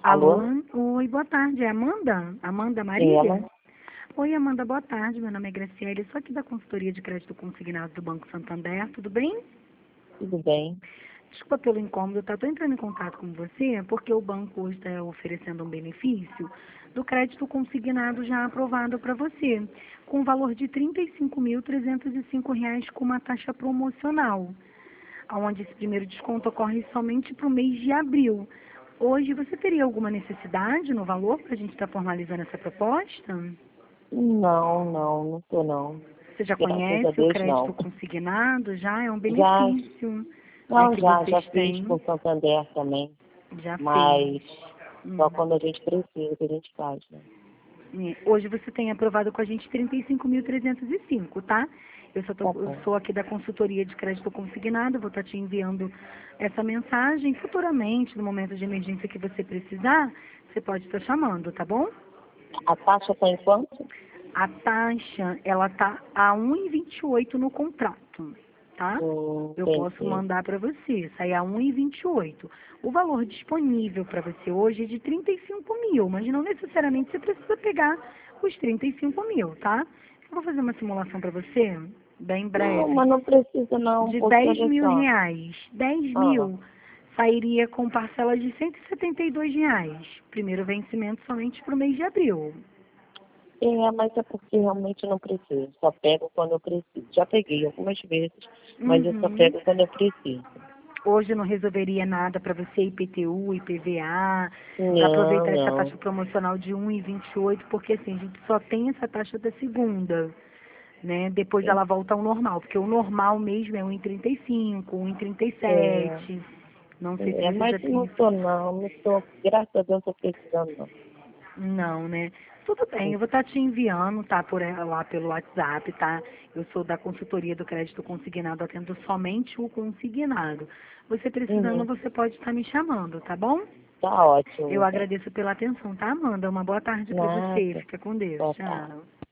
Alô? Alô? Oi, boa tarde. É Amanda? Amanda Sim, Marília? ela? Oi, Amanda, boa tarde. Meu nome é Graciela. Eu sou aqui da consultoria de crédito consignado do Banco Santander. Tudo bem? Tudo bem? Desculpa pelo incômodo, tá? Tô entrando em contato com você porque o banco hoje está oferecendo um benefício do crédito consignado já aprovado para você, com o valor de R$ 35.305 com uma taxa promocional, onde esse primeiro desconto ocorre somente para o mês de abril. Hoje, você teria alguma necessidade no valor para a gente estar formalizando essa proposta? Não tô não. Você já Graças a conhece o Deus, crédito não. consignado? Já é um Já, benefício, né, não, que já vocês fiz têm. com Santander também, Já fez. mas só Hum. quando a gente precisa que a gente faz, né? Hoje você tem aprovado com a gente 35.305, tá? Tá Eu bom. sou aqui da consultoria de crédito consignado, vou estar te enviando essa mensagem. Futuramente, no momento de emergência que você precisar, você pode estar chamando, tá bom? A taxa tá em quanto? A taxa, ela tá a 1,28 no contrato, tá? Eu posso Entendi. mandar para você, sai a 1,28. O valor disponível para você hoje é de 35 mil, mas não necessariamente você precisa pegar os 35 mil, tá? Eu vou fazer uma simulação para você, bem Não, breve, mas não precisa não, de porque 10 olha mil só. reais. 10 Ah, mil sairia com parcela de R$ 172. Primeiro vencimento somente para o mês de abril. mas é porque realmente não preciso. Só pego quando eu preciso. Já peguei algumas vezes, mas eu só Uhum. pego quando eu preciso. Hoje não resolveria nada para você, IPTU, IPVA, para Não, aproveitar essa não. taxa promocional de 1,28, porque assim, a gente só tem essa taxa da segunda, né? Depois ela volta ao normal, porque o normal mesmo é 1,35, É, 1,37. Não sei se você mas já tem não isso. tô não tô, graças a Deus não tô precisando não. Não, né? Tudo bem, eu vou estar te enviando, tá? Por lá pelo WhatsApp, tá? Eu sou da consultoria do crédito consignado, atendo somente o consignado. Você precisando, Uhum. você pode estar me chamando, tá bom? Tá ótimo, Eu então. agradeço pela atenção, tá, Amanda? Uma boa tarde para você. Nada. Fica com Deus. Boa tarde. Tchau.